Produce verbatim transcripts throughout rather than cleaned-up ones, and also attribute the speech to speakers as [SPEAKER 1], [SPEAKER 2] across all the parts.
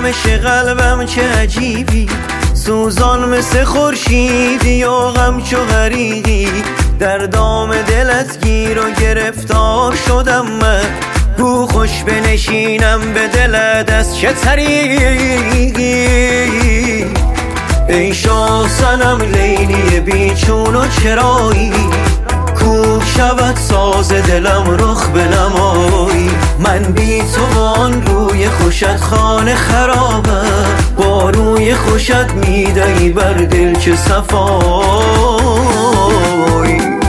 [SPEAKER 1] جنبش قلبم چه عجیبی، سوزان مثل خورشیدی و غم چو غریقی، در دام دلت گیر و گرفتار شدم من، گو خوش بنشینم به دلت از چه طریقی. ای شاه صنم لیلی بیچون و چرایی، کوک شود ساز دلم رخ بنمایی. من بی تو آن روی خوشت خانه خرابم، با روی خوشت میدهی بر دل چه صفایی.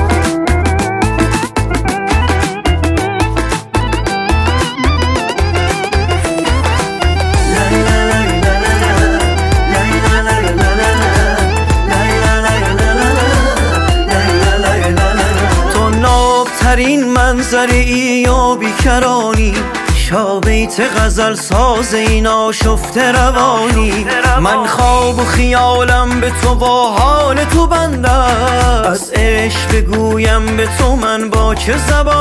[SPEAKER 1] ترین منظر ای و بیکرانی، شابیت غزل ساز این آشفته روانی. من خواب و خیالم به تو با حال تو بنده، از عشق بگویم به تو من با چه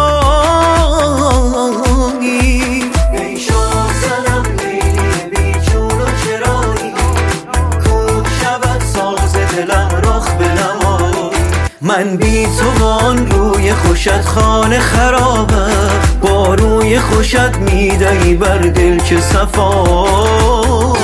[SPEAKER 1] زبانی. ای شاه صنم لیلی بیچون و چرایی، کوک شود ساز دلم رخ بنمایی. من بی تو آن روی خوشت خانه خرابم، با روی خوشت میدهی بر دل چه صفایی.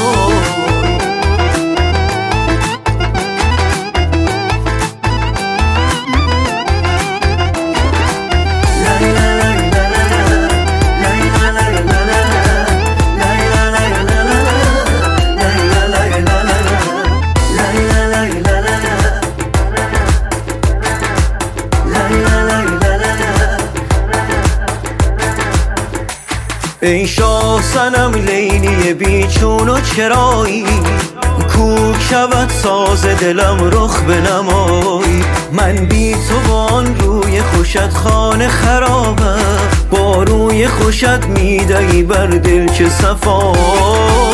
[SPEAKER 1] ای شاه صنم لیلی بیچون و چرایی، کوک شود ساز دلم رخ بنمایی. من بی تو آن روی خوشت خانه خرابم، با روی خوشت میدهی بر دل چه صفایی.